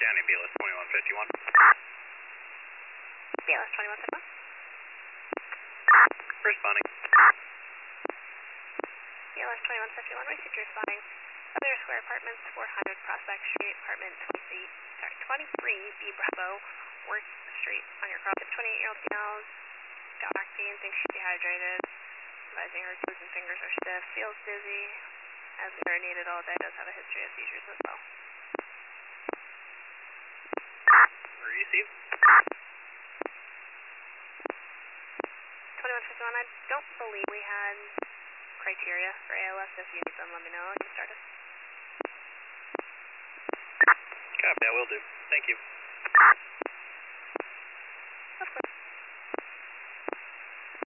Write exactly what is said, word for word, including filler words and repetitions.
Scanning B L S twenty-one fifty-one. B L S twenty-one fifty-one. Responding. B L S twenty-one fifty-one, received responding. Other Square Apartments, four hundred Prospect Street, apartment twenty-three, sorry, twenty-three B Bravo, Worth Street, on your cross. twenty-eight-year-old female, got back pain, thinks she's dehydrated. Advising her toes and fingers are stiff, feels dizzy, has urinated all day, does have a history of seizures as well. Received. twenty-one fifty-one, I don't believe we had criteria for A L S. If you need them, let me know. I can start it. Copy, I will do. Thank you. Of course.